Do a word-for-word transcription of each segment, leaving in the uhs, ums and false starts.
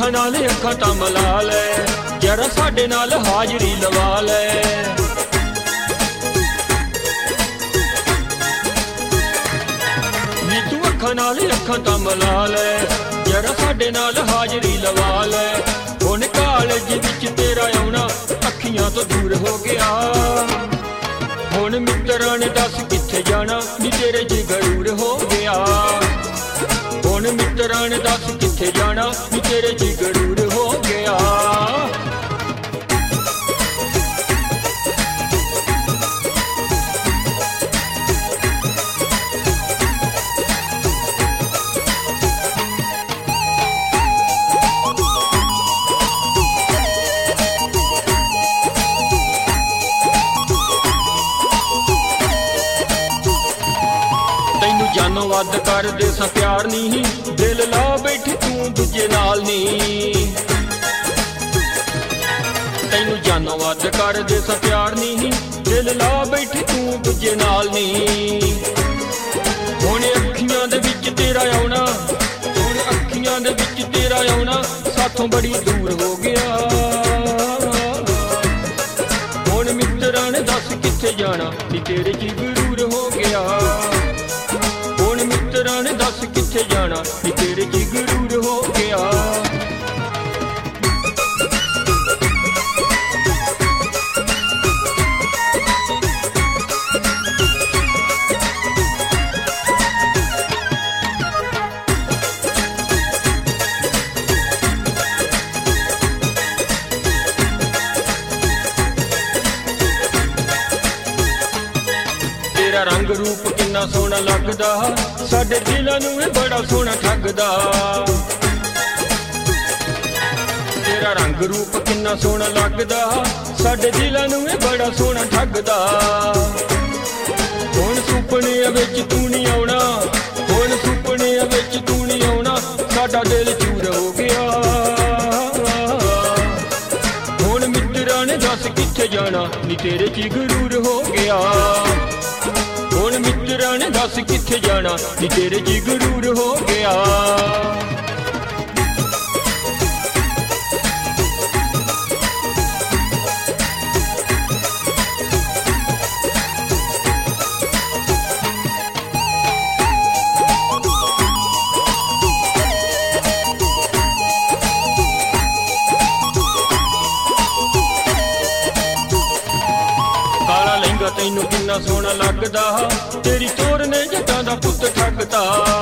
ਅੱਖਾਂ ਨਾਲ ਅੱਖਾਂ ਤਾਂ ਮਿਲਾ ਲੈ, ਜਰਾ ਸਾਡੇ ਨਾਲ ਹਾਜ਼ਰੀ ਲਵਾ ਲੈ। ਨੀ ਤੂੰ ਅੱਖਾਂ ਨਾਲ ਅੱਖਾਂ ਤਾਂ ਮਿਲਾ ਲੈ, ਜਰਾ ਸਾਡੇ ਨਾਲ ਹਾਜ਼ਰੀ ਲਵਾ ਲੈ। ਹੁਣ ਕਾਲਜ ਵਿੱਚ ਤੇਰਾ ਆਉਣਾ ਅੱਖੀਆਂ ਤੋਂ ਦੂਰ ਹੋ ਗਿਆ, ਹੁਣ ਮਿੱਤਰਾਂ ਨੇ ਦੱਸ ਕਿੱਥੇ ਜਾਣਾ ਨੀ ਤੇਰੇ ਚ ਗਰੂਰ ਹੋ ਗਿਆ। ਹੁਣ ਮਿੱਤਰਾਂ ਨੇ ਦੱਸ ਕਿੱਥੇ ਜਾਣਾ ਨੀ ਤੇਰੇ ਚ ਗਰੂਰ ਹੋ ਗਿਆ। ਤੈਨੂੰ ਜਾਨੋਂ ਵੱਧ ਕਰਦੇ ਸਾਂ ਪਿਆਰ ਨੀ, ਦਿਲ ਲਾ ਬੈਠੀ ਤੂੰ ਦੂਜੇ ਨਾਲ ਨੀ। ਤੈਨੂੰ ਜਾਨੋਂ ਵੱਧ ਕਰਦੇ ਸਾਂ ਪਿਆਰ ਨੀ, ਦਿਲ ਲਾ ਬੈਠੀ ਤੂੰ ਦੂਜੇ ਨਾਲ ਨੀ। ਹੁਣ ਅੱਖੀਆਂ ਦੇ ਵਿੱਚ ਤੇਰਾ ਆਉਣਾ, ਹੁਣ ਅੱਖੀਆਂ ਦੇ ਵਿੱਚ ਤੇਰਾ ਆਉਣਾ ਸਾਥੋਂ ਬੜੀ ਦੂਰ ਹੋ ਗਿਆ। ਹੁਣ ਮਿੱਤਰਾਂ ਨੇ ਦੱਸ ਕਿੱਥੇ ਜਾਣਾ ਨੀ ਤੇਰੇ ਚ ਗਰੂਰ ਹੋ ਗਿਆ। ਹੁਣ ਮਿੱਤਰਾਂ ਨੇ ਦੱਸ ਕਿੱਥੇ ਜਾਣਾ ਨੀ ਤੇਰੇ ਚ ਗਰੂਰ ਹੋ ਗਿਆ। ਤੇਰਾ ਰੰਗ ਰੂਪ ਕਿੰਨਾ ਸੋਹਣਾ ਲੱਗਦਾ, ਸਾਡੇ ਦਿਲਾਂ ਨੂੰ ਇਹ ਬੜਾ ਸੋਹਣਾ ਠੱਗਦਾ। ਤੇਰਾ ਰੰਗ ਰੂਪ ਕਿੰਨਾ ਸੋਹਣਾ ਲੱਗਦਾ, ਸਾਡੇ ਦਿਲਾਂ ਨੂੰ ਇਹ ਬੜਾ ਸੋਹਣਾ ਠੱਗਦਾ। ਹੁਣ ਸੁਪਨਿਆਂ ਵਿੱਚ ਤੂੰ ਨਹੀਂ ਆਉਣਾ, ਹੁਣ ਸੁਪਨਿਆਂ ਵਿੱਚ ਤੂੰ ਨਹੀਂ ਆਉਣਾ, ਸਾਡਾ ਦਿਲ ਚੂਰ ਹੋ ਗਿਆ। ਹੁਣ ਮਿੱਤਰਾਂ ਨੇ ਦੱਸ ਕਿੱਥੇ ਜਾਣਾ ਨੀ ਤੇਰੇ ਚ ਗਰੂਰ ਹੋ ਗਿਆ। ਹੁਣ ਮਿੱਤਰਾਂ ਨੇ ਦੱਸ ਕਿੱਥੇ ਜਾਣਾ ਨੀ ਤੇਰੇ ਚ ਗਰੂਰ ਹੋ ਗਿਆ। ਕਾਲਾ ਲਹਿੰਗਾ ਤੈਨੂੰ ਕਿੰਨਾ ਸੋਹਣਾ ਲੱਗਦਾ, ਤੇਰੀ ਤੋਰ ਨੇ ਜੱਟਾਂ ਦਾ ਪੁੱਤ ਠੱਗਦਾ।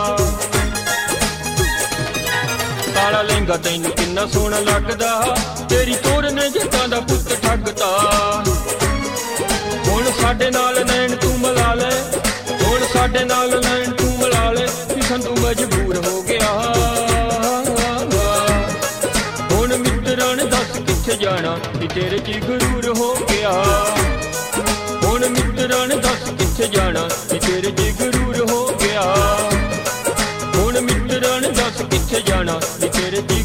ਕਾਲਾ ਲਹਿੰਗਾ ਤੈਨੂੰ ਕਿੰਨਾ ਸੋਹਣਾ ਲੱਗਦਾ, ਤੇਰੀ ਤੋਰ ਨੇ ਜੱਟਾਂ ਦਾ ਪੁੱਤ ਠੱਗਦਾ। ਹੁਣ ਸਾਡੇ ਨਾਲ ਨੈਣ ਤੂੰ ਮਿਲਾ ਲੈ, ਹੁਣ ਸਾਡੇ ਨਾਲ ਨੈਣ ਤੂੰ ਮਿਲਾ ਲੈ, ਕਿਸਨ ਤੂੰ ਮਜਬੂਰ ਹੋ ਗਿਆ। ਹੁਣ ਮਿੱਤਰਾਂ ਨੇ ਦੱਸ ਕਿੱਥੇ ਜਾਣਾ ਨੀ ਤੇਰੇ ਚ ਗਰੂਰ ਹੋ ਗਿਆ। ਹੁਣ ਮਿੱਤਰਾਂ ਨੇ ਦੱਸ ਕਿੱਥੇ ਜਾਣਾ ਨੀ ਤੇਰੇ ਚ ਗਰੂਰ ਹੋ ਗਿਆ। ਹੁਣ ਮਿੱਤਰਾਂ ਨੇ ਦੱਸ ਕਿੱਥੇ ਜਾਣਾ ਨੀ ਤੇਰੇ ਚ